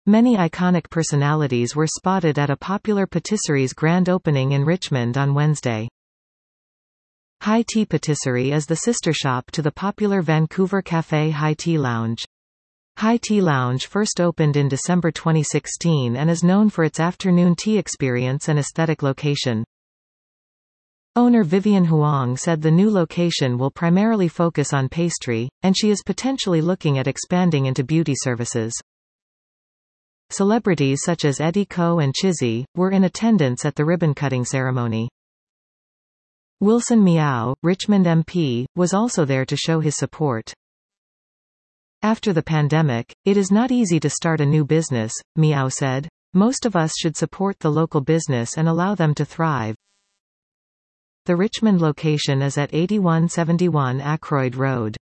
Many iconic personalities were spotted at a popular patisserie's grand opening in Richmond on Wednesday. High Tea Patisserie is the sister shop to the popular Vancouver Café High Tea Lounge. High Tea Lounge first opened in December 2016 and is known for its afternoon tea experience and aesthetic location. Owner Vivian Huang said the new location will primarily focus on pastry, and she is potentially looking at expanding into beauty services. Celebrities such as Eddie Ko and Chizzy were in attendance at the ribbon-cutting ceremony. Wilson Miao, Richmond MP, was also there to show his support. After the pandemic, it is not easy to start a new business, Miao said. Most of us should support the local business and allow them to thrive. The Richmond location is at 8171 Ackroyd Road.